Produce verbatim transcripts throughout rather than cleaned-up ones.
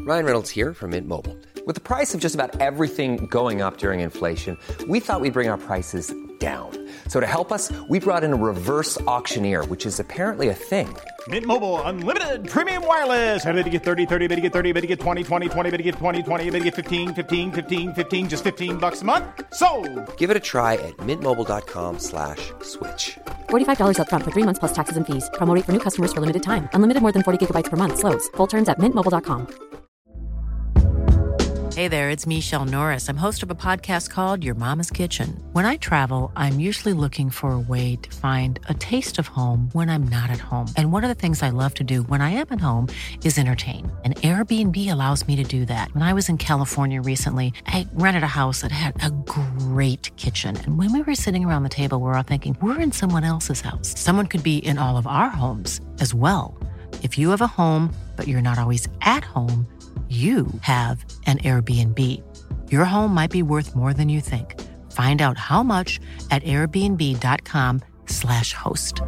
Ryan Reynolds here from Mint Mobile. With the price of just about everything going up during inflation, we thought we'd bring our prices down. So to help us, we brought in a reverse auctioneer, which is apparently a thing. Mint Mobile Unlimited Premium Wireless. How to get thirty, thirty, how to get thirty, how to get twenty, twenty, twenty, how to get twenty, twenty, how to get fifteen, fifteen, fifteen, fifteen, just fifteen bucks a month? Sold! Give it a try at mintmobile.com slash switch. forty-five dollars up front for three months plus taxes and fees. Promo rate for new customers for limited time. Unlimited more than forty gigabytes per month. Slows full terms at mint mobile dot com. Hey there, it's Michelle Norris. I'm host of a podcast called Your Mama's Kitchen. When I travel, I'm usually looking for a way to find a taste of home when I'm not at home. And one of the things I love to do when I am at home is entertain. And Airbnb allows me to do that. When I was in California recently, I rented a house that had a great kitchen. And when we were sitting around the table, we were all thinking, we're in someone else's house. Someone could be in all of our homes as well. If you have a home, but you're not always at home, you have an Airbnb. Your home might be worth more than you think. Find out how much at airbnb.com slash host.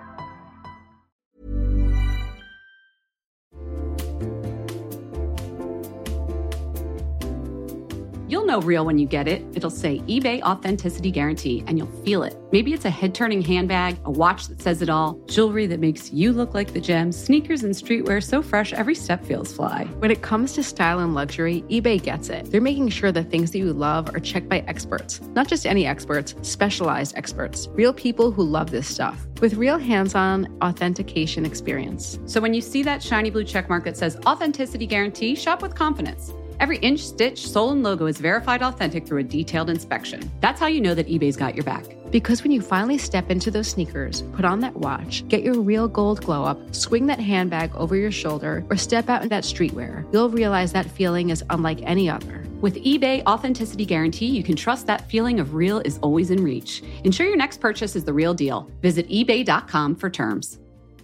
You'll know real when you get it. It'll say eBay Authenticity Guarantee, and you'll feel it. Maybe it's a head-turning handbag, a watch that says it all, jewelry that makes you look like the gem, sneakers and streetwear so fresh every step feels fly. When it comes to style and luxury, eBay gets it. They're making sure the things that you love are checked by experts. Not just any experts, specialized experts. Real people who love this stuff. With real hands-on authentication experience. So when you see that shiny blue checkmark that says Authenticity Guarantee, shop with confidence. Every inch, stitch, sole, and logo is verified authentic through a detailed inspection. That's how you know that eBay's got your back. Because when you finally step into those sneakers, put on that watch, get your real gold glow up, swing that handbag over your shoulder, or step out in that streetwear, you'll realize that feeling is unlike any other. With eBay Authenticity Guarantee, you can trust that feeling of real is always in reach. Ensure your next purchase is the real deal. Visit ebay dot com for terms.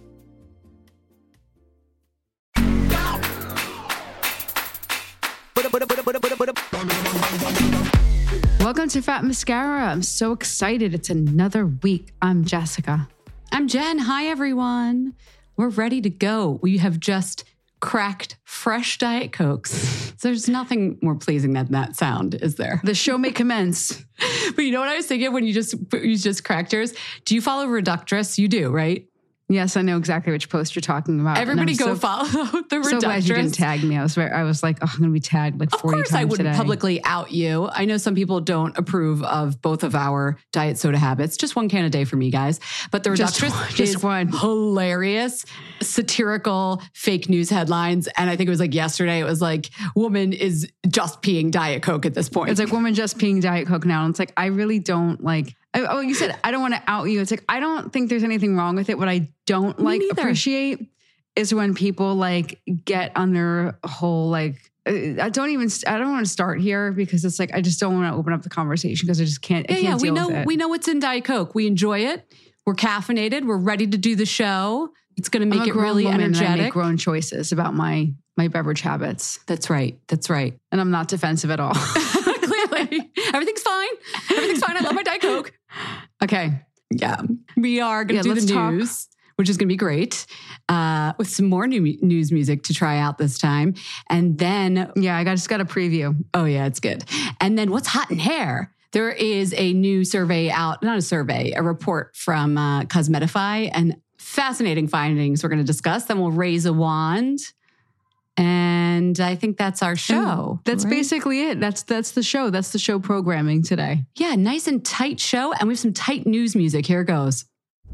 Welcome to Fat Mascara. I'm so excited. It's another week. I'm Jessica. I'm Jen. Hi, everyone. We're ready to go. We have just cracked fresh Diet Cokes. There's nothing more pleasing than that sound, is there? The show may commence. But you know what I was thinking when you just you just cracked yours? Do you follow Reductress? You do, right? Yes, I know exactly which post you're talking about. Everybody go so, follow the Reductress. So glad you didn't tag me. I was very, I was like, oh, I'm going to be tagged like forty times today. Of course I wouldn't publicly out you. I know some people don't approve of both of our diet soda habits. Just one can a day for me, guys. But the Reductress just, just is one. Hilarious, satirical, fake news headlines. And I think it was like yesterday, it was like, woman is just peeing Diet Coke at this point. It's like, woman just peeing Diet Coke now. And it's like, I really don't like... Oh, you said, I don't want to out you. It's like, I don't think there's anything wrong with it. What I don't like appreciate is when people like get on their whole, like, I don't even, I don't want to start here because it's like, I just don't want to open up the conversation because I just can't, I yeah, can't yeah, deal we know, with it. We know what's in Diet Coke. We enjoy it. We're caffeinated. We're ready to do the show. It's going to make it really energetic. And I make grown choices about my, my beverage habits. That's right. That's right. And I'm not defensive at all. Clearly. Everything's fine. Everything's fine. I love my Diet Coke. Okay. Yeah. We are going to yeah, do the news, talk. which is going to be great, uh, with some more new news music to try out this time. And then... Yeah, I got, just got a preview. Oh, yeah, it's good. And then what's hot in hair? There is a new survey out, not a survey, a report from uh, Cosmetify, and fascinating findings we're going to discuss. Then we'll raise a wand. And I think that's our show. And that's right? basically it. That's that's the show. That's the show programming today. Yeah, nice and tight show. And we have some tight news music. Here it goes.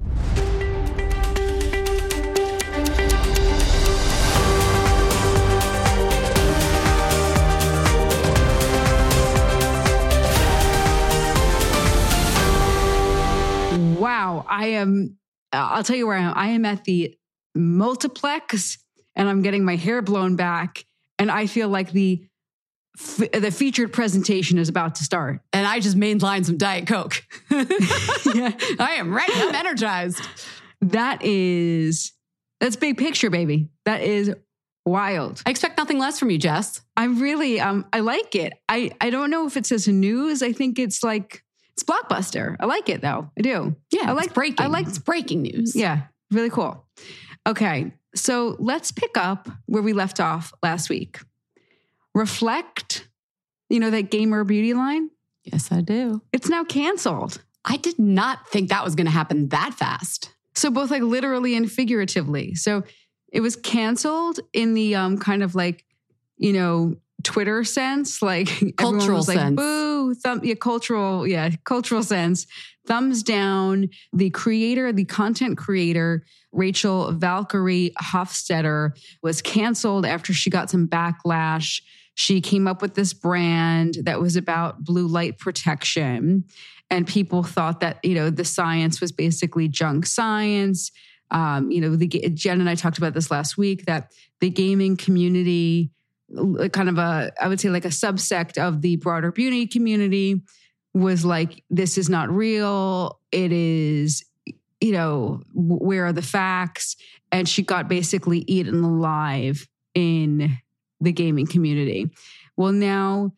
Wow. I am, I'll tell you where I am. I am at the multiplex. And I'm getting my hair blown back. And I feel like the f- the featured presentation is about to start. And I just mainlined some Diet Coke. Yeah, I am ready. I'm energized. That is, that's big picture, baby. That is wild. I expect nothing less from you, Jess. I really, um, I like it. I, I don't know if it says news. I think it's like, it's blockbuster. I like it though. I do. Yeah, I like breaking. I like it's breaking news. Yeah, really cool. Okay. So let's pick up where we left off last week. Reflect, you know, that gamer beauty line? Yes, I do. It's now canceled. I did not think that was going to happen that fast. So both like literally and figuratively. So it was canceled in the um, kind of like, you know, Twitter sense, like cultural everyone was like, sense. boo, thumb, yeah, cultural, yeah, cultural sense, thumbs down. The creator, the content creator, Rachel Valkyrie Hofstetter, was canceled after she got some backlash. She came up with this brand that was about blue light protection. And people thought that, you know, the science was basically junk science. Um, you know, the, Jen and I talked about this last week, that the gaming community, kind of a, I would say like a subsect of the broader beauty community, was like, this is not real. It is, you know, where are the facts? And she got basically eaten alive in the gaming community. Well, now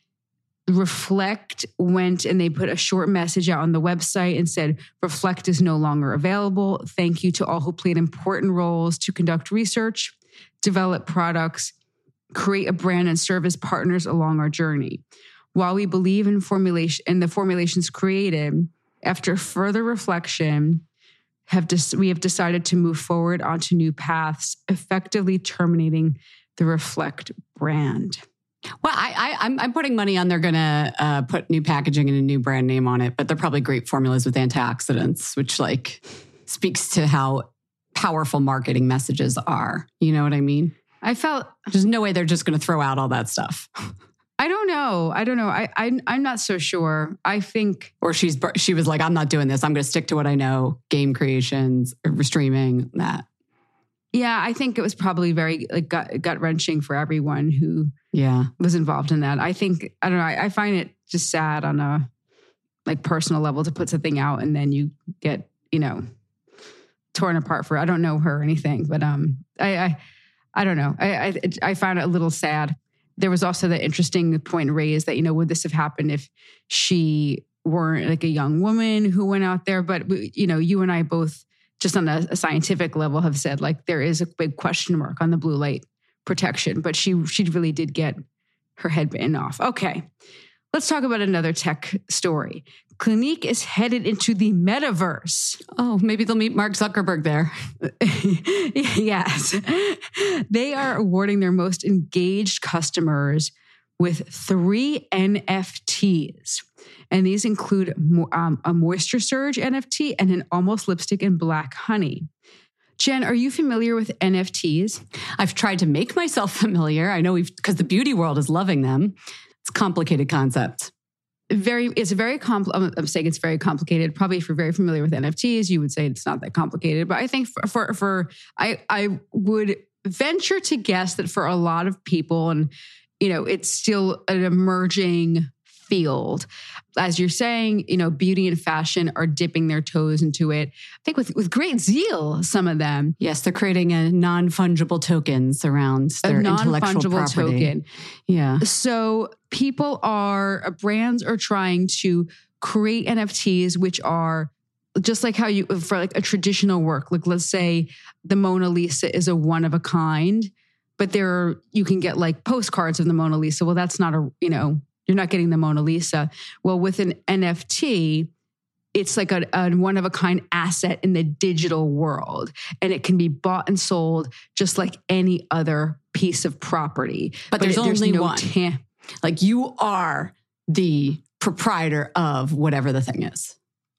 Reflect went and they put a short message out on the website and said, Reflect is no longer available. Thank you to all who played important roles to conduct research, develop products, create a brand and serve as partners along our journey. While we believe in formulation in the formulations created, after further reflection, have dis- we have decided to move forward onto new paths, effectively terminating the Reflect brand. Well, I, I, I'm, I'm putting money on they're going to uh, put new packaging and a new brand name on it, but they're probably great formulas with antioxidants, which like speaks to how powerful marketing messages are. You know what I mean? I felt there's no way they're just going to throw out all that stuff. I don't know. I don't know. I, I I'm not so sure. I think, or she's she was like, I'm not doing this. I'm going to stick to what I know: game creations, or streaming, that. Yeah, I think it was probably very like gut gut wrenching for everyone who yeah was involved in that. I think I don't know. I, I find it just sad on a like personal level to put something out and then you get you know torn apart for. I don't know her or anything, but um, I I, I don't know. I, I I found it a little sad. There was also the interesting point raised that you know would this have happened if she weren't like a young woman who went out there? But you know, you and I both, just on a, a scientific level, have said like there is a big question mark on the blue light protection, but she she really did get her head bitten off. Okay, let's talk about another tech story. Clinique is headed into the metaverse. Oh, maybe they'll meet Mark Zuckerberg there. Yes. They are awarding their most engaged customers with three N F Ts. And these include um, a Moisture Surge N F T and an Almost Lipstick in Black Honey. Jen, are you familiar with N F Ts? I've tried to make myself familiar. I know we've, because the beauty world is loving them. It's a complicated concept. Very, it's a very compl- I'm saying it's very complicated. Probably if you're very familiar with N F Ts, you would say it's not that complicated. But I think for, for, for I, I would venture to guess that for a lot of people, and you know, it's still an emerging field. As you're saying, you know, beauty and fashion are dipping their toes into it. I think with, with great zeal, some of them. Yes, they're creating a non-fungible tokens around their a intellectual non-fungible property. Token. Yeah. So people are, brands are trying to create N F Ts, which are just like how you, for like a traditional work, like let's say the Mona Lisa is a one of a kind, but there are, you can get like postcards of the Mona Lisa. Well, that's not a, you know, you're not getting the Mona Lisa. Well, with an N F T, it's like a, a one-of-a-kind asset in the digital world. And it can be bought and sold just like any other piece of property. But, but there's it, only no one. Ta- like you are the proprietor of whatever the thing is.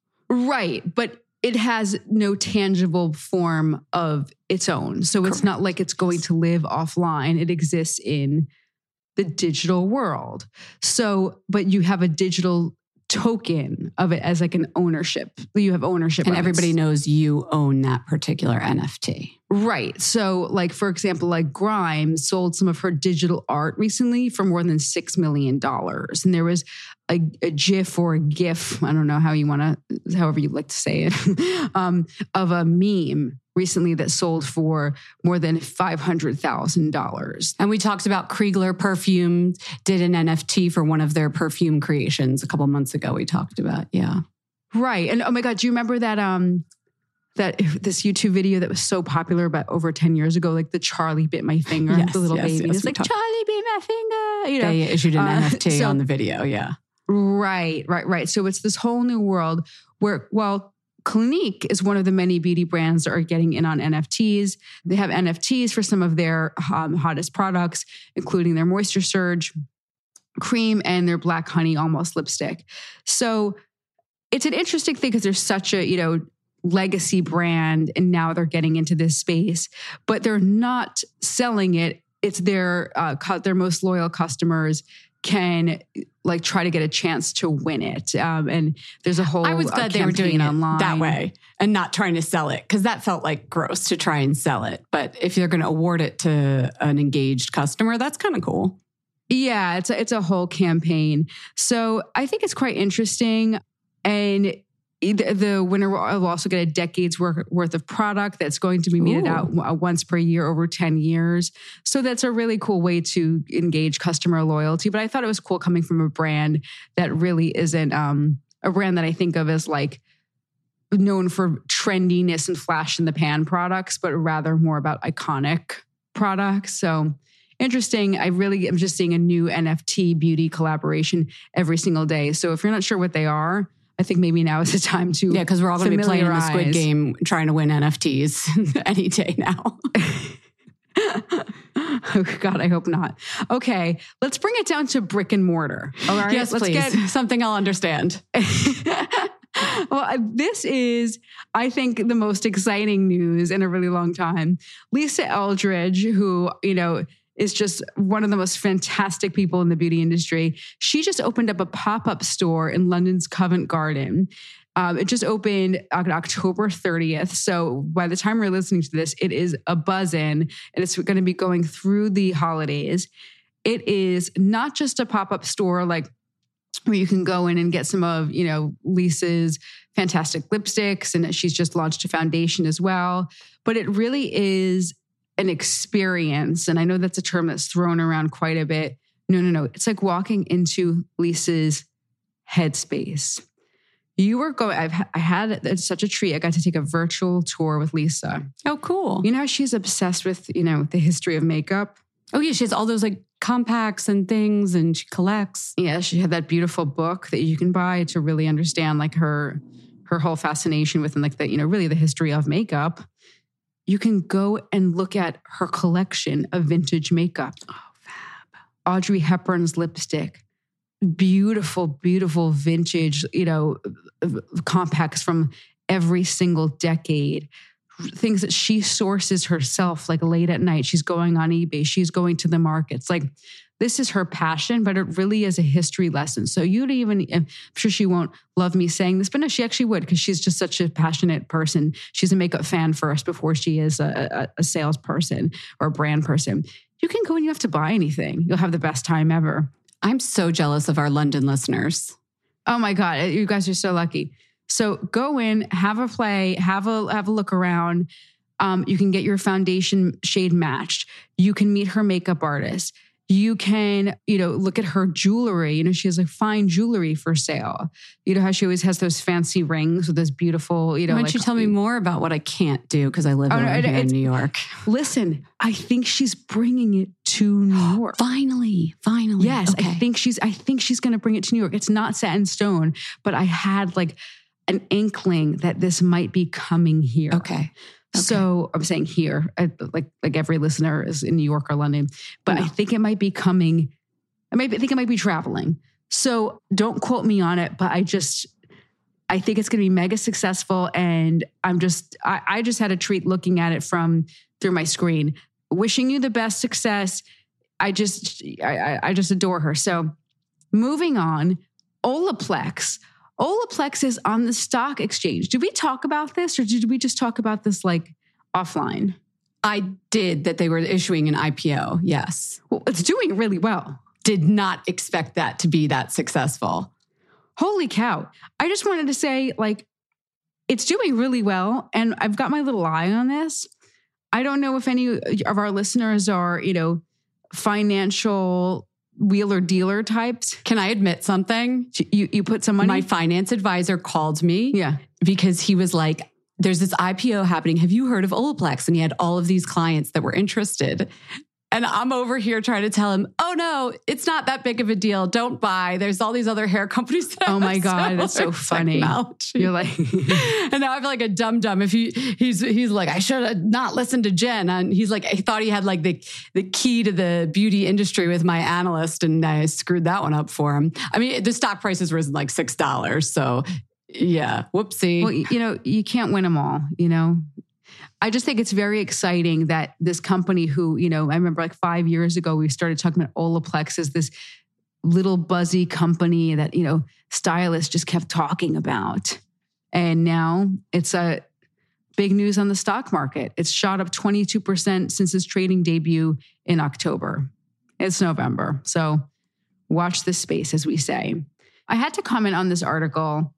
Right. But it has no tangible form of its own. So it's Correct. Not like it's going to live offline. It exists in the digital world. So, but you have a digital token of it as like an ownership. You have ownership. And everybody it. knows you own that particular N F T. Right. So like, for example, like Grimes sold some of her digital art recently for more than six million dollars. And there was a, a GIF or a GIF, I don't know how you want to, however you like to say it, um, of a meme recently that sold for more than five hundred thousand dollars. And we talked about Kriegler Perfume did an N F T for one of their perfume creations a couple months ago. We talked about, yeah. Right. And oh my God, do you remember that um that this YouTube video that was so popular about over ten years ago, like the Charlie bit my finger, yes, the little yes, baby. Yes, it's like, talk- Charlie bit my finger. You know, they issued an uh, N F T so, on the video. Yeah. Right, right, right. So it's this whole new world where, well, Clinique is one of the many beauty brands that are getting in on N F Ts. They have N F Ts for some of their um, hottest products, including their Moisture Surge cream and their Black Honey Almost lipstick. So it's an interesting thing because there's such a, you know, legacy brand and now they're getting into this space, but they're not selling it. It's their uh, their most loyal customers can like try to get a chance to win it. Um, and there's a whole I was glad uh, they were doing it online that way and not trying to sell it because that felt like gross to try and sell it. But if they're going to award it to an engaged customer, that's kind of cool. Yeah, it's a, it's a whole campaign. So I think it's quite interesting. And the winner will also get a decade's worth of product that's going to be meted Ooh. out once per year over ten years. So that's a really cool way to engage customer loyalty. But I thought it was cool coming from a brand that really isn't um, a brand that I think of as like known for trendiness and flash in the pan products, but rather more about iconic products. So interesting. I really am just seeing a new N F T beauty collaboration every single day. So if you're not sure what they are, I think maybe now is the time to yeah, because we're all going to be playing the Squid Game, trying to win N F Ts any day now. Oh God, I hope not. Okay, let's bring it down to brick and mortar. All right, yes, let's please. Get something I'll understand. Well, this is, I think, the most exciting news in a really long time. Lisa Eldridge, who you know. is just one of the most fantastic people in the beauty industry. She just opened up a pop-up store in London's Covent Garden. Um, it just opened on October thirtieth. So by the time we're listening to this, it is a buzz-in and it's going to be going through the holidays. It is not just a pop-up store like where you can go in and get some of, you know, Lisa's fantastic lipsticks, and she's just launched a foundation as well. But it really is an experience. And I know that's a term that's thrown around quite a bit. No, no, no. It's like walking into Lisa's headspace. You were going, I've I had it's such a treat. I got to take a virtual tour with Lisa. Oh, cool. You know how she's obsessed with, you know, the history of makeup? Oh, yeah. She has all those like compacts and things and she collects. Yeah. She had that beautiful book that you can buy to really understand like her, her whole fascination with and like the, you know, really the history of makeup. You can go and look at her collection of vintage makeup. Oh, fab. Audrey Hepburn's lipstick. Beautiful, beautiful vintage, you know, compacts from every single decade. Things that she sources herself, like late at night. She's going on eBay. She's going to the markets. Like, this is her passion, but it really is a history lesson. So you'd even, I'm sure she won't love me saying this, but no, she actually would because she's just such a passionate person. She's a makeup fan first before she is a, a, a salesperson or a brand person. You can go and you have to buy anything. You'll have the best time ever. I'm so jealous of our London listeners. Oh my God, you guys are so lucky. So go in, have a play, have a have a look around. Um, you can get your foundation shade matched. You can meet her makeup artist. You can, you know, look at her jewelry. You know, she has like fine jewelry for sale. You know how she always has those fancy rings with those beautiful, you know. Why don't like, you tell me more about what I can't do because I live oh, no, here in New York? Listen, I think she's bringing it to New York. Finally, finally. Yes, okay. I think she's. I think she's going to bring it to New York. It's not set in stone, but I had like an inkling that this might be coming here. Okay. Okay. So I'm saying here, like like every listener is in New York or London, but no. I think it might be coming. I might be, I think it might be traveling. So don't quote me on it, but I just, I think it's going to be mega successful. And I'm just, I, I just had a treat looking at it from through my screen. Wishing you the best success. I just, I, I just adore her. So moving on, Olaplex. Olaplex is on the stock exchange. Did we talk about this or did we just talk about this like offline? I did that they were issuing an I P O. Yes. Well, it's doing really well. Did not expect that to be that successful. Holy cow. I just wanted to say like, it's doing really well. And I've got my little eye on this. I don't know if any of our listeners are, you know, financial wheeler dealer types. Can I admit something? You you put some money? My finance advisor called me yeah. because he was like, there's this I P O happening. Have you heard of Olaplex? And he had all of these clients that were interested. And I'm over here trying to tell him, oh no, it's not that big of a deal. Don't buy. There's all these other hair companies that Oh my God, that's so funny. Technology. You're like, and now I feel like a dum dum. If he he's he's like, I should have not listened to Jen. And he's like, he thought he had like the the key to the beauty industry with my analyst, and I screwed that one up for him. I mean, the stock price has risen like six dollars. So yeah, whoopsie. Well, you know, you can't win them all, you know? I just think it's very exciting that this company who, you know, I remember like five years ago, we started talking about Olaplex as this little buzzy company that, you know, stylists just kept talking about. And now it's a big news on the stock market. It's shot up twenty-two percent since its trading debut in October. It's November. So watch this space, as we say. I had to comment on this article.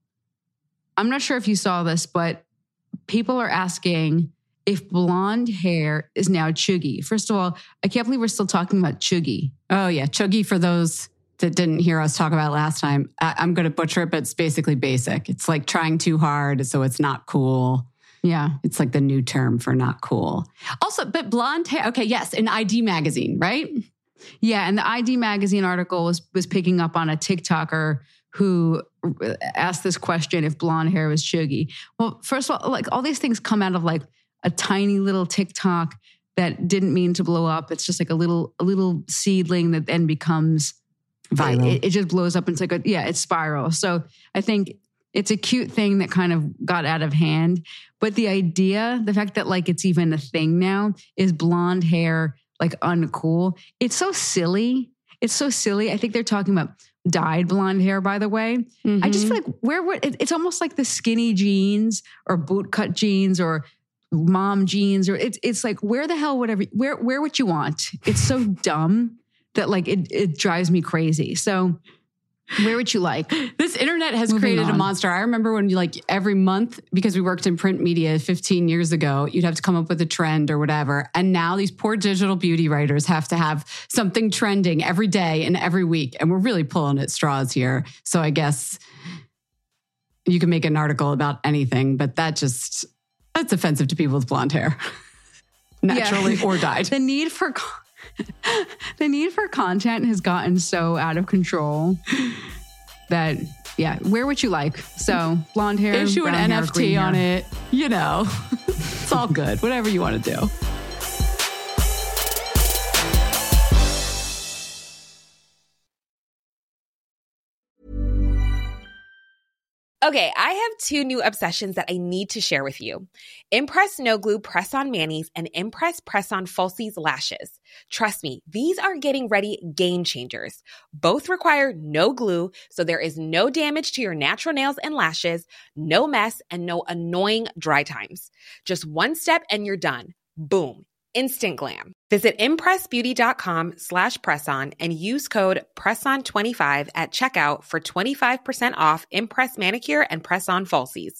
I'm not sure if you saw this, but people are asking if blonde hair is now chuggy. First of all, I can't believe we're still talking about chuggy. Oh yeah, chuggy, for those that didn't hear us talk about last time, I- I'm going to butcher it, but it's basically basic. It's like trying too hard, so it's not cool. Yeah. It's like the new term for not cool. Also, but blonde hair, okay, yes, in I D magazine, right? Yeah, and the I D magazine article was was picking up on a TikToker who asked this question if blonde hair was chuggy. Well, first of all, like all these things come out of like a tiny little TikTok that didn't mean to blow up. It's just like a little a little seedling that then becomes viral. It, it just blows up. And it's like, a, yeah, it's spiral. So I think it's a cute thing that kind of got out of hand. But the idea, the fact that like it's even a thing now, is blonde hair like uncool. It's so silly. It's so silly. I think they're talking about dyed blonde hair, by the way. Mm-hmm. I just feel like where would it, it's almost like the skinny jeans or bootcut jeans or mom jeans, or it's it's like where the hell whatever where where would you want? It's so dumb that like it it drives me crazy. So where would you like? This internet has Moving created on. a monster. I remember when you like every month, because we worked in print media fifteen years ago, you'd have to come up with a trend or whatever. And now these poor digital beauty writers have to have something trending every day and every week. And we're really pulling at straws here. So I guess you can make an article about anything, but that just, that's offensive to people with blonde hair. Naturally Yeah. or dyed. The need for con- the need for content has gotten so out of control that yeah, where would you like? So blonde hair, Issue an brown N hair, F green T hair. on it. You know, it's all good. Whatever you want to do. Okay, I have two new obsessions that I need to share with you. Impress No Glue Press-On Manis and Impress Press-On Falsies Lashes. Trust me, these are getting ready game changers. Both require no glue, so there is no damage to your natural nails and lashes, no mess, and no annoying dry times. Just one step and you're done. Boom. Instant glam. Visit impressbeauty.com slash presson and use code presson twenty-five at checkout for twenty-five percent off Impress Manicure and Press-On Falsies.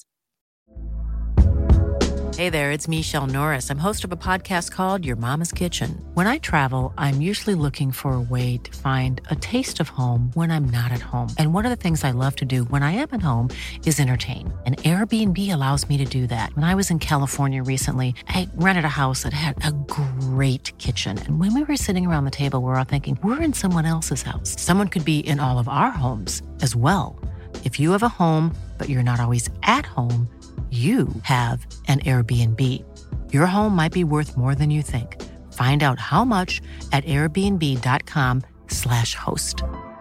Hey there, it's Michelle Norris. I'm host of a podcast called Your Mama's Kitchen. When I travel, I'm usually looking for a way to find a taste of home when I'm not at home. And one of the things I love to do when I am at home is entertain. And Airbnb allows me to do that. When I was in California recently, I rented a house that had a great kitchen. And when we were sitting around the table, we were all thinking, we're in someone else's house. Someone could be in all of our homes as well. If you have a home, but you're not always at home, you have an Airbnb. Your home might be worth more than you think. Find out how much at airbnb.com slash host.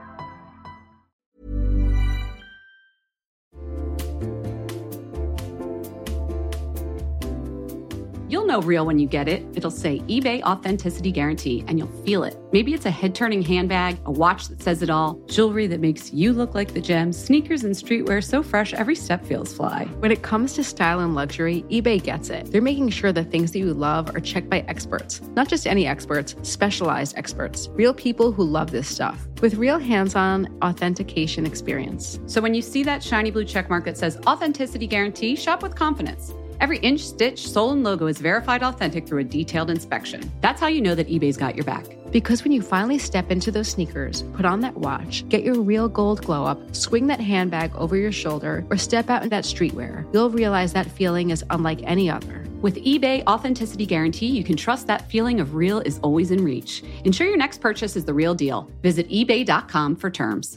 You'll know real when you get it. It'll say eBay Authenticity Guarantee, and you'll feel it. Maybe it's a head-turning handbag, a watch that says it all, jewelry that makes you look like the gems, sneakers and streetwear so fresh every step feels fly. When it comes to style and luxury, eBay gets it. They're making sure the things that you love are checked by experts. Not just any experts, specialized experts. Real people who love this stuff. With real hands-on authentication experience. So when you see that shiny blue checkmark that says Authenticity Guarantee, shop with confidence. Every inch, stitch, sole, and logo is verified authentic through a detailed inspection. That's how you know that eBay's got your back. Because when you finally step into those sneakers, put on that watch, get your real gold glow up, swing that handbag over your shoulder, or step out in that streetwear, you'll realize that feeling is unlike any other. With eBay Authenticity Guarantee, you can trust that feeling of real is always in reach. Ensure your next purchase is the real deal. Visit ebay dot com for terms.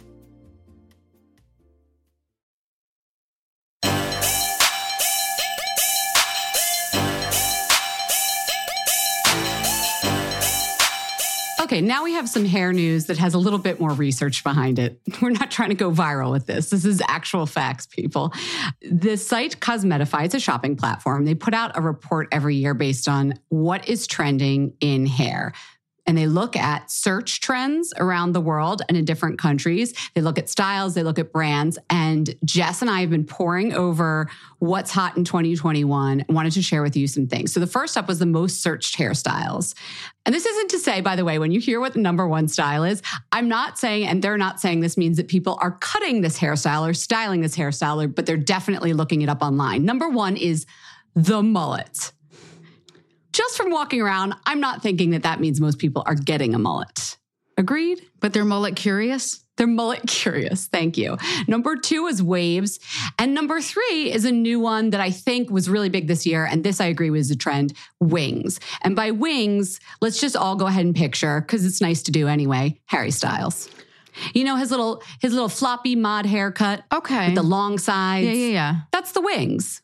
Okay, now we have some hair news that has a little bit more research behind it. We're not trying to go viral with this. This is actual facts, people. The site Cosmetify, it's a shopping platform. They put out a report every year based on what is trending in hair. And they look at search trends around the world and in different countries. They look at styles, they look at brands. And Jess and I have been poring over what's hot in twenty twenty-one. I wanted to share with you some things. So the first up was the most searched hairstyles. And this isn't to say, by the way, when you hear what the number one style is, I'm not saying, and they're not saying this means that people are cutting this hairstyle or styling this hairstyle, but they're definitely looking it up online. Number one is the mullet. Just from walking around, I'm not thinking that that means most people are getting a mullet. Agreed? But they're mullet curious? They're mullet curious. Thank you. Number two is waves. And number three is a new one that I think was really big this year. And this I agree was a trend, wings. And by wings, let's just all go ahead and picture, because it's nice to do anyway, Harry Styles. You know, his little his little floppy mod haircut. Okay. With the long sides. Yeah, yeah, yeah. That's the wings.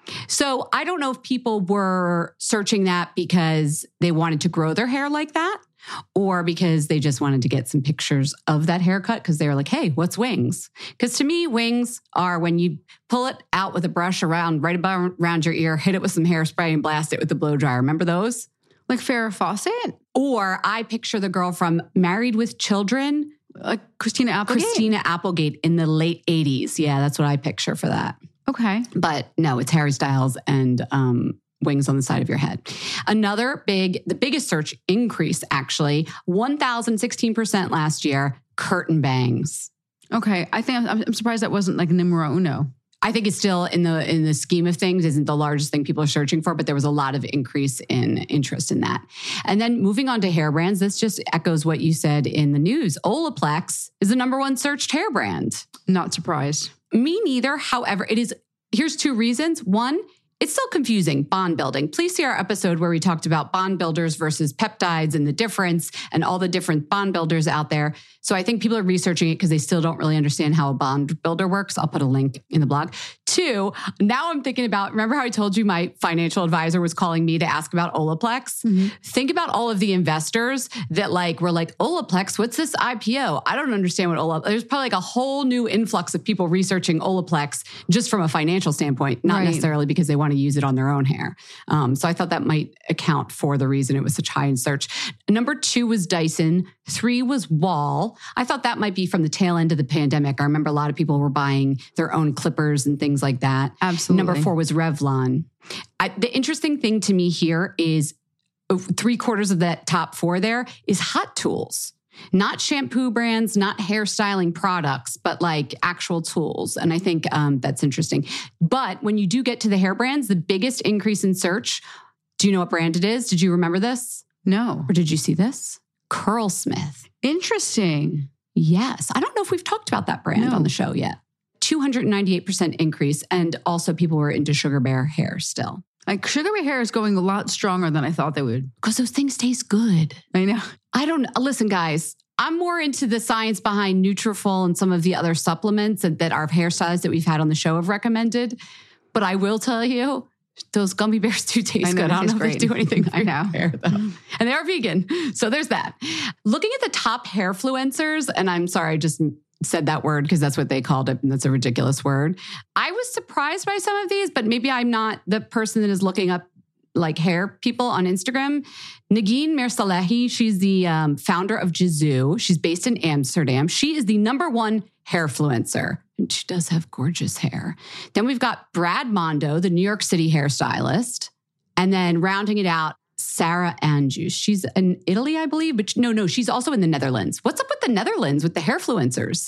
So I don't know if people were searching that because they wanted to grow their hair like that or because they just wanted to get some pictures of that haircut because they were like, hey, what's wings? Because to me, wings are when you pull it out with a brush around right about around your ear, hit it with some hairspray and blast it with the blow dryer. Remember those? Like Farrah Fawcett? Or I picture the girl from Married with Children. Like Christina Applegate? Christina Applegate in the late eighties. Yeah, that's what I picture for that. Okay. But no, it's Harry Styles and um, wings on the side of your head. Another big, the biggest search increase actually, one thousand sixteen percent last year, curtain bangs. Okay. I think I'm, I'm surprised that wasn't like numero uno. I think it's still in the in the scheme of things isn't the largest thing people are searching for, but there was a lot of increase in interest in that. And then moving on to hair brands, this just echoes what you said in the news. Olaplex is the number one searched hair brand. Not surprised. Me neither. However, it is, here's two reasons. One, it's still confusing, bond building. Please see our episode where we talked about bond builders versus peptides and the difference and all the different bond builders out there. So I think people are researching it because they still don't really understand how a bond builder works. I'll put a link in the blog. Two, now I'm thinking about, remember how I told you my financial advisor was calling me to ask about Olaplex? Mm-hmm. Think about all of the investors that like were like, Olaplex, what's this I P O? I don't understand what Olaplex, there's probably like a whole new influx of people researching Olaplex just from a financial standpoint, not right. necessarily because they want to use it on their own hair. Um, so I thought that might account for the reason it was such high in search. Number two was Dyson. Three was Wall. I thought that might be from the tail end of the pandemic. I remember a lot of people were buying their own clippers and things like that. Absolutely. Number four was Revlon. I, the interesting thing to me here is three quarters of that top four there is Hot Tools. Not shampoo brands, not hairstyling products, but like actual tools. And I think um, that's interesting. But when you do get to the hair brands, the biggest increase in search, do you know what brand it is? Did you remember this? No. Or did you see this? Curlsmith. Interesting. Yes. I don't know if we've talked about that brand no. on the show yet. two hundred ninety-eight percent increase. And also people were into Sugar Bear hair still. Like Sugar Bear hair is going a lot stronger than I thought they would. Because those things taste good. I know. I don't, listen guys, I'm more into the science behind Nutrafol and some of the other supplements that, that our hairstylists that we've had on the show have recommended. But I will tell you, those gummy bears do taste I know, good. I don't know great. if they do anything for I know. Hair though. And they are vegan. So there's that. Looking at the top hairfluencers, and I'm sorry, I just said that word because that's what they called it, and that's a ridiculous word. I was surprised by some of these, but maybe I'm not the person that is looking up like hair people on Instagram. Negin Mersalehi, she's the um, founder of Jizu. She's based in Amsterdam. She is the number one hairfluencer, and she does have gorgeous hair. Then we've got Brad Mondo, the New York City hairstylist, and then rounding it out, Sarah Andrews. She's in Italy, I believe, but no, no, she's also in the Netherlands. What's up with the Netherlands with the hairfluencers?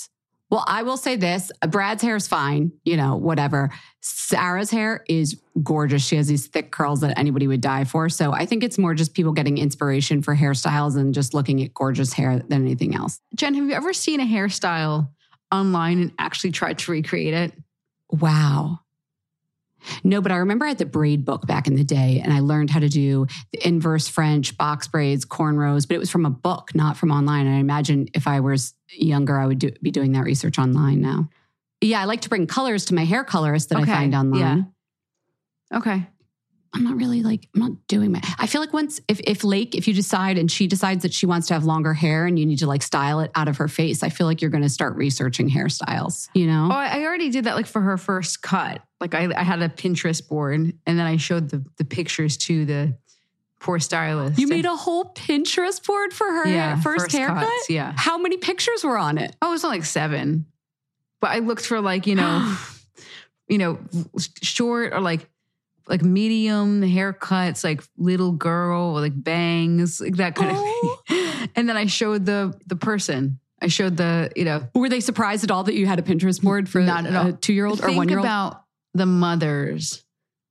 Well, I will say this. Brad's hair is fine, you know, whatever. Sarah's hair is gorgeous. She has these thick curls that anybody would die for. So I think it's more just people getting inspiration for hairstyles and just looking at gorgeous hair than anything else. Jen, have you ever seen a hairstyle online and actually tried to recreate it? Wow. No, but I remember I had the braid book back in the day and I learned how to do the inverse French, box braids, cornrows, but it was from a book, not from online. And I imagine if I was younger, I would do, be doing that research online now. Yeah, I like to bring colors to my hair colorist that okay. I find online. Yeah. Okay. I'm not really like, I'm not doing my, I feel like once, if, if Lake, if you decide and she decides that she wants to have longer hair and you need to like style it out of her face, I feel like you're going to start researching hairstyles, you know? Oh, I already did that like for her first cut. Like I, I had a Pinterest board and then I showed the, the pictures to the poor stylist. You made a whole Pinterest board for her yeah, hair, first, first haircut? Cuts, yeah. How many pictures were on it? Oh, it was like seven. But I looked for like, you know, you know, short or like, like medium haircuts, like little girl, like bangs, like that kind oh. of thing. And then I showed the the person. I showed the, you know. Were they surprised at all that you had a Pinterest board for Not at all. a two-year-old or one-year-old? Think about the mothers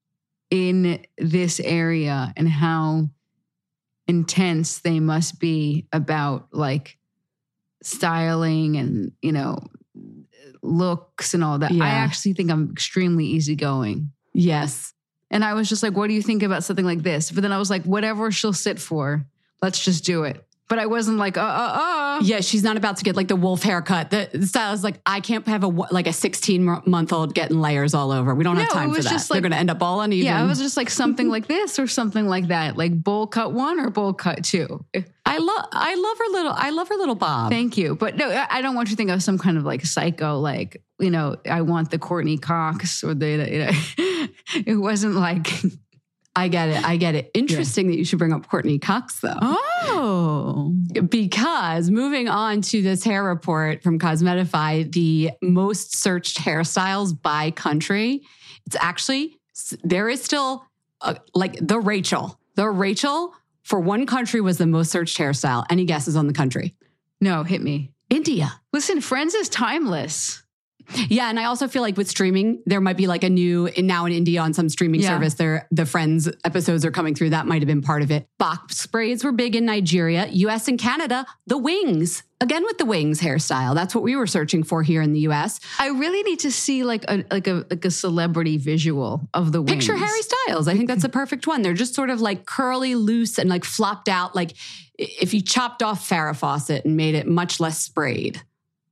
in this area and how intense they must be about like styling and, you know, looks and all that. Yeah. I actually think I'm extremely easygoing. Yes. And I was just like, what do you think about something like this? But then I was like, whatever she'll sit for, let's just do it. But I wasn't like, uh, uh, uh. Yeah, she's not about to get like the wolf haircut. The, the style is like, I can't have a like a sixteen-month-old getting layers all over. We don't no, have time it was for that. Just like, They're going to end up all uneven. Yeah, it was just like something like this or something like that. Like bowl cut one or bowl cut two. I love I love her little, I love her little bob. Thank you. But no, I don't want you to think of some kind of like psycho, like, you know, I want the Courtney Cox or the, you know, it wasn't like... I get it. I get it. Interesting yeah. that you should bring up Courtney Cox, though. Oh. Because moving on to this hair report from Cosmetify, the most searched hairstyles by country, it's actually, there is still a, like the Rachel. The Rachel for one country was the most searched hairstyle. Any guesses on the country? No, hit me. India. Listen, Friends is timeless. Yeah, and I also feel like with streaming, there might be like a new, now in India on some streaming yeah. service, there the Friends episodes are coming through. That might have been part of it. Box braids were big in Nigeria, U S and Canada. The wings, again with the wings hairstyle. That's what we were searching for here in the U S. I really need to see like a like a like a celebrity visual of the wings. Picture Harry Styles. I think that's the perfect one. They're just sort of like curly, loose, and like flopped out. Like if you chopped off Farrah Fawcett and made it much less sprayed.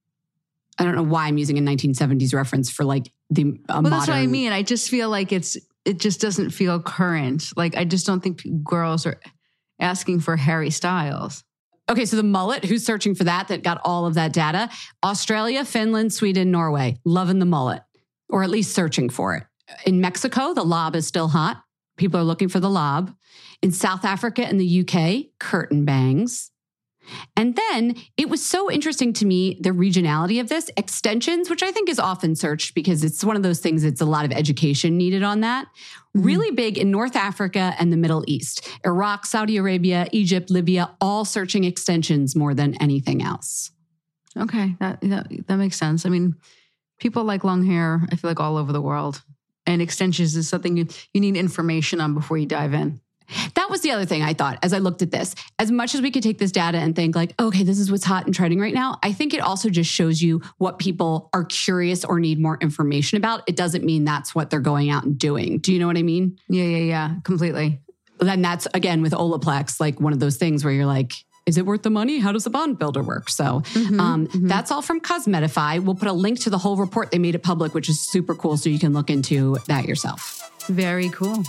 I don't know why I'm using a nineteen seventies reference for like the uh, well, modern. That's what I mean. I just feel like it's it just doesn't feel current. Like I just don't think girls are asking for Harry Styles. Okay, so the mullet, who's searching for that, that got all of that data? Australia, Finland, Sweden, Norway, loving the mullet, or at least searching for it. In Mexico, the lob is still hot. People are looking for the lob. In South Africa and the U K, curtain bangs. And then it was so interesting to me, the regionality of this, extensions, which I think is often searched because it's one of those things, it's a lot of education needed on that. Mm-hmm. Really big in North Africa and the Middle East. Iraq, Saudi Arabia, Egypt, Libya, all searching extensions more than anything else. Okay, that, that, that makes sense. I mean, people like long hair, I feel like all over the world. And extensions is something you, you need information on before you dive in. That was the other thing I thought as I looked at this. As much as we could take this data and think like, okay, this is what's hot and trending right now, I think it also just shows you what people are curious or need more information about. It doesn't mean that's what they're going out and doing. Do you know what I mean? Yeah, yeah, yeah, completely. Then that's, again, with Olaplex, like one of those things where you're like, is it worth the money? How does a bond builder work? So mm-hmm, um, mm-hmm. that's all from Cosmetify. We'll put a link to the whole report. They made it public, which is super cool. So you can look into that yourself. Very cool.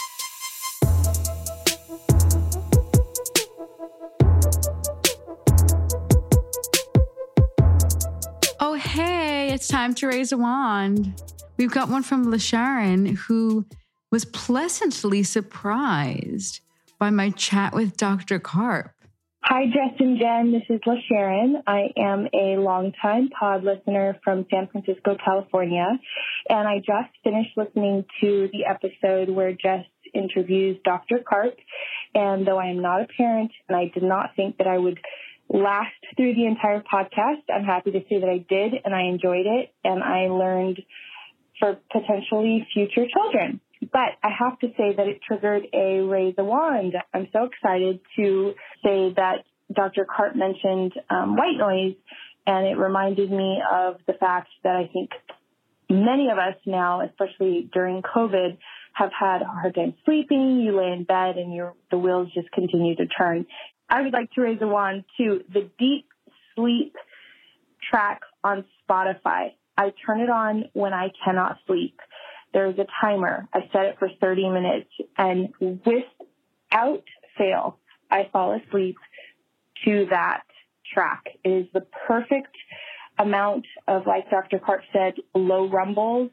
Oh, hey, it's time to raise a wand. We've got one from LaSharon, who was pleasantly surprised by my chat with Doctor Karp. Hi, Jess and Jen. This is LaSharon. I am a longtime pod listener from San Francisco, California, and I just finished listening to the episode where Jess interviews Doctor Karp. And though I am not a parent, and I did not think that I would last through the entire podcast. I'm happy to say that I did, and I enjoyed it, and I learned for potentially future children. But I have to say that it triggered a raise a wand. I'm so excited to say that Doctor Karp mentioned um, white noise, and it reminded me of the fact that I think many of us now, especially during COVID, have had a hard time sleeping. You lay in bed and your the wheels just continue to turn. I would like to raise a wand to the deep sleep track on Spotify. I turn it on when I cannot sleep. There's a timer. I set it for thirty minutes, and without fail, I fall asleep to that track. It is the perfect amount of, like Doctor Karp said, low rumbles,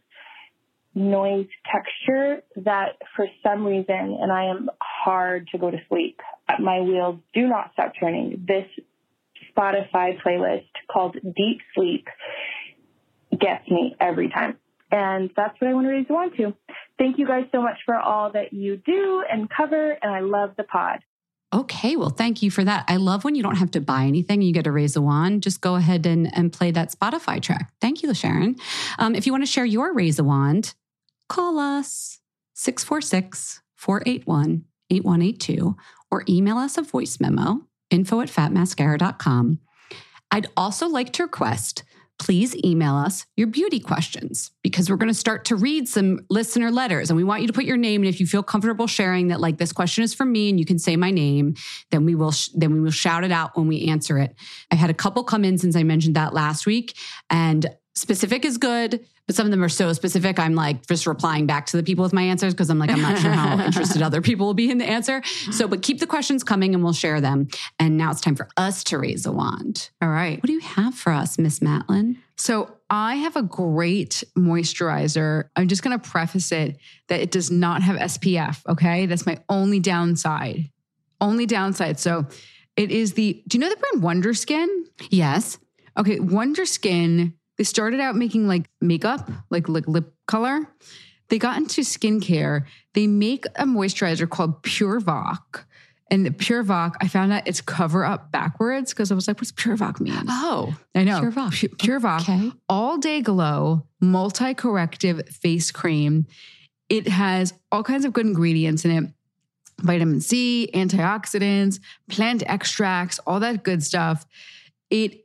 noise texture that for some reason, and I am hard to go to sleep, my wheels do not stop turning. This Spotify playlist called Deep Sleep gets me every time. And that's what I want to raise a wand to. Thank you guys so much for all that you do and cover, and I love the pod. Okay, well, thank you for that. I love when you don't have to buy anything. You get to raise a wand. Just go ahead and, and play that Spotify track. Thank you, Sharon. Um, if you want to share your raise a wand, call us six four six, four eight one, eight one eight two or email us a voice memo, info at fat mascara dot com. I'd also like to request, please email us your beauty questions, because we're going to start to read some listener letters, and we want you to put your name. And if you feel comfortable sharing that, like, this question is from me and you can say my name, then we will, sh- then we will shout it out when we answer it. I had a couple come in since I mentioned that last week, and specific is good, but some of them are so specific. I'm like just replying back to the people with my answers because I'm like, I'm not sure how interested other people will be in the answer. So, but keep the questions coming and we'll share them. And now it's time for us to raise a wand. All right. What do you have for us, Miss Matlin? So I have a great moisturizer. I'm just going to preface it that it does not have S P F. Okay. That's my only downside. Only downside. So it is the, do you know the brand Wonder Skin? Yes. Okay. Wonder Skin. They started out making like makeup, like, like lip color. They got into skincare. They make a moisturizer called Pure Voc. And the Pure Voc, I found out it's cover up backwards because I was like, what's Pure Voc mean? Oh, I know. Pure Voc. Pure, Pure Voc. Okay. All Day Glow, multi-corrective face cream. It has all kinds of good ingredients in it. Vitamin C, antioxidants, plant extracts, all that good stuff. It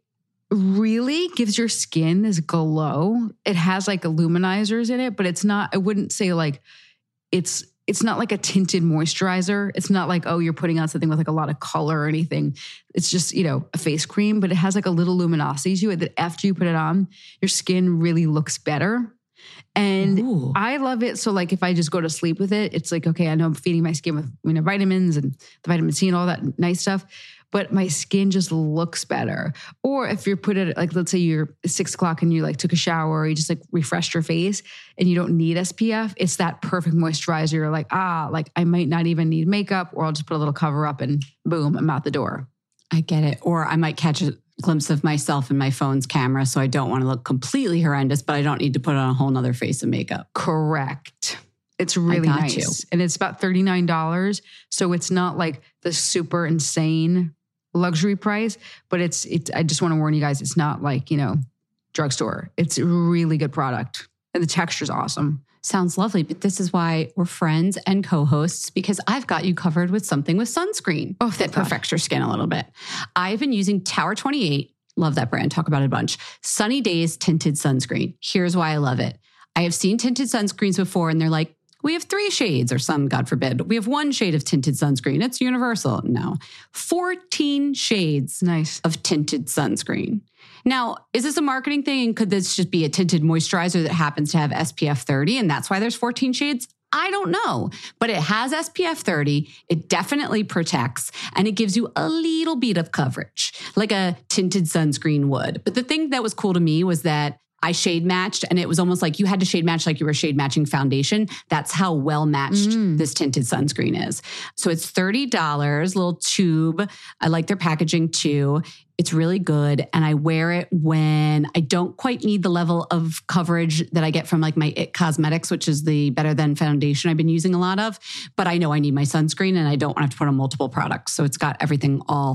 really gives your skin this glow. It has like illuminizers in it, but it's not, I wouldn't say like, it's, it's not like a tinted moisturizer. It's not like, oh, you're putting on something with like a lot of color or anything. It's just, you know, a face cream, but it has like a little luminosity to it that after you put it on, your skin really looks better. And Ooh. I love it. So like if I just go to sleep with it, it's like, okay, I know I'm feeding my skin with, you know, vitamins and the vitamin C and all that nice stuff, but my skin just looks better. Or if you're put it, like, let's say you're six o'clock and you like took a shower or you just like refreshed your face and you don't need S P F, it's that perfect moisturizer. You're like, ah, like I might not even need makeup, or I'll just put a little cover up and boom, I'm out the door. I get it. Or I might catch a glimpse of myself in my phone's camera. So I don't want to look completely horrendous, but I don't need to put on a whole nother face of makeup. Correct. It's really nice. You. And it's about thirty-nine dollars. So it's not like the super insane luxury price, but it's, it's, I just want to warn you guys, it's not like, you know, drugstore. It's a really good product and the texture's awesome. Sounds lovely, but this is why we're friends and co-hosts, because I've got you covered with something with sunscreen oh, that perfects your skin a little bit. I've been using Tower twenty-eight. Love that brand. Talk about it a bunch. Sunny Days tinted sunscreen. Here's why I love it. I have seen tinted sunscreens before and they're like, we have three shades, or some, God forbid, we have one shade of tinted sunscreen. It's universal. No, fourteen shades nice. Of tinted sunscreen. Now, is this a marketing thing? Could this just be a tinted moisturizer that happens to have S P F thirty and that's why there's fourteen shades? I don't know, but it has S P F thirty. It definitely protects and it gives you a little bit of coverage like a tinted sunscreen would. But the thing that was cool to me was that I shade matched and it was almost like you had to shade match like you were shade matching foundation. That's how well matched mm. this tinted sunscreen is. So it's thirty dollars, little tube. I like their packaging too. It's really good. And I wear it when I don't quite need the level of coverage that I get from like my It Cosmetics, which is the Better Than foundation I've been using a lot of. But I know I need my sunscreen and I don't want to have to put on multiple products. So it's got everything all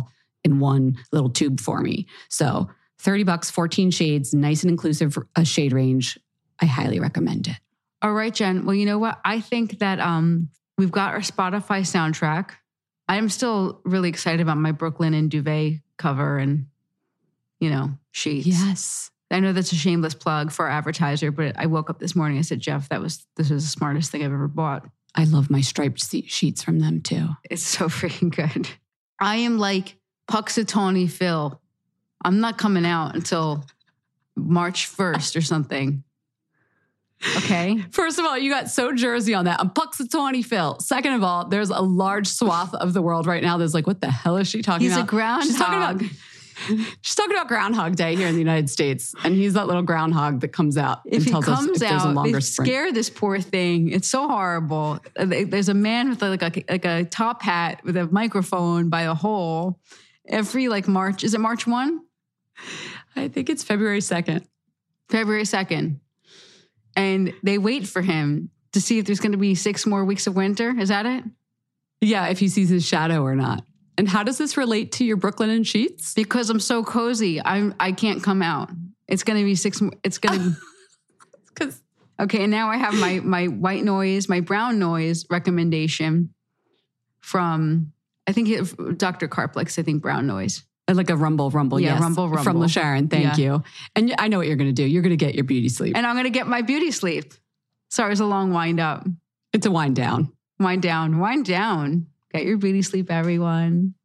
in one little tube for me. So thirty bucks, fourteen shades, nice and inclusive a shade range. I highly recommend it. All right, Jen. Well, you know what? I think that um, we've got our Spotify soundtrack. I'm still really excited about my Brooklyn and Duvet cover and, you know, sheets. Yes. I know that's a shameless plug for our advertiser, but I woke up this morning. I said, Jeff, that was this was the smartest thing I've ever bought. I love my striped sheets from them too. It's so freaking good. I am like Puxatawny Phil. I'm not coming out until March first or something. Okay. First of all, you got so Jersey on that. I'm Puxatawny Phil. Second of all, there's a large swath of the world right now that's like, what the hell is she talking He's about? He's a groundhog. She's talking about, she's talking about Groundhog Day here in the United States. And he's that little groundhog that comes out if and tells he comes us if out, there's a longer they sprint. Scare this poor thing. It's so horrible. There's a man with like a, like a top hat with a microphone by a hole every like March. Is it March first? I think it's February second. February second. And they wait for him to see if there's going to be six more weeks of winter. Is that it? Yeah, if he sees his shadow or not. And how does this relate to your Brooklyn and sheets? Because I'm so cozy. I'm I can't come out. It's going to be six. It's going to. Because okay, and now I have my my white noise, my brown noise recommendation from I think it, Doctor Carplex. I think brown noise. Like a rumble, rumble, yeah, yes. rumble, rumble. From LaSharon, thank yeah. you. And I know what you're going to do. You're going to get your beauty sleep. And I'm going to get my beauty sleep. Sorry, it's a long wind up. It's a wind down. Wind down, wind down. Get your beauty sleep, everyone.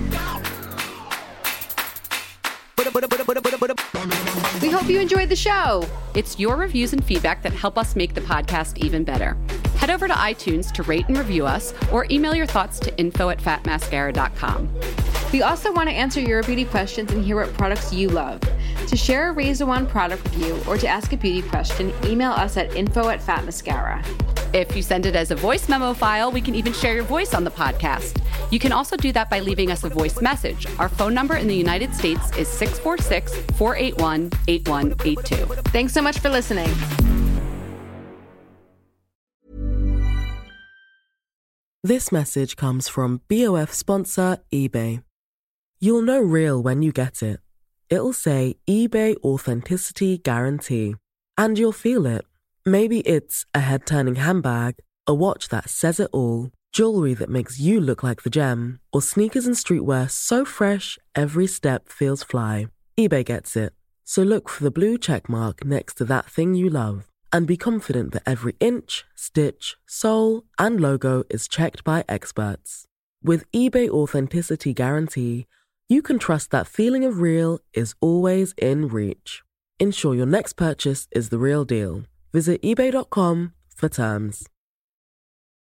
We hope you enjoyed the show. It's your reviews and feedback that help us make the podcast even better. Head over to iTunes to rate and review us or email your thoughts to info at fat mascara dot com. We also want to answer your beauty questions and hear what products you love. To share a Razor One product review or to ask a beauty question, email us at info at fat mascara. If you send it as a voice memo file, we can even share your voice on the podcast. You can also do that by leaving us a voice message. Our phone number in the United States is six four six, four eight one, eight one eight two. Thanks so much for listening. This message comes from B O F sponsor eBay. You'll know real when you get it. It'll say eBay Authenticity Guarantee. And you'll feel it. Maybe it's a head-turning handbag, a watch that says it all, jewelry that makes you look like the gem, or sneakers and streetwear so fresh every step feels fly. eBay gets it. So look for the blue check mark next to that thing you love. And be confident that every inch, stitch, sole, and logo is checked by experts. With eBay Authenticity Guarantee, you can trust that feeling of real is always in reach. Ensure your next purchase is the real deal. Visit ebay dot com for terms.